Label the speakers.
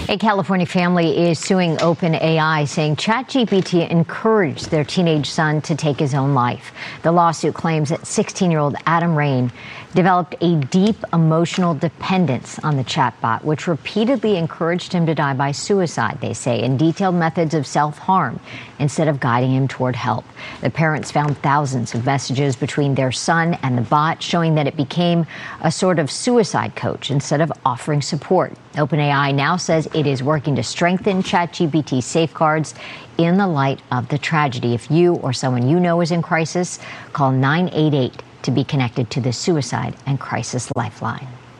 Speaker 1: A California family is suing OpenAI, saying ChatGPT encouraged their teenage son to take his own life. The lawsuit claims that 16-year-old Adam Rain developed a deep emotional dependence on the chatbot, which repeatedly encouraged him to die by suicide, they say, and detailed methods of self-harm instead of guiding him toward help. The parents found thousands of messages between their son and the bot, showing that it became a sort of suicide coach instead of offering support. OpenAI now says it is working to strengthen ChatGPT safeguards in the light of the tragedy. If you or someone you know is in crisis, call 988 to be connected to the Suicide and Crisis Lifeline.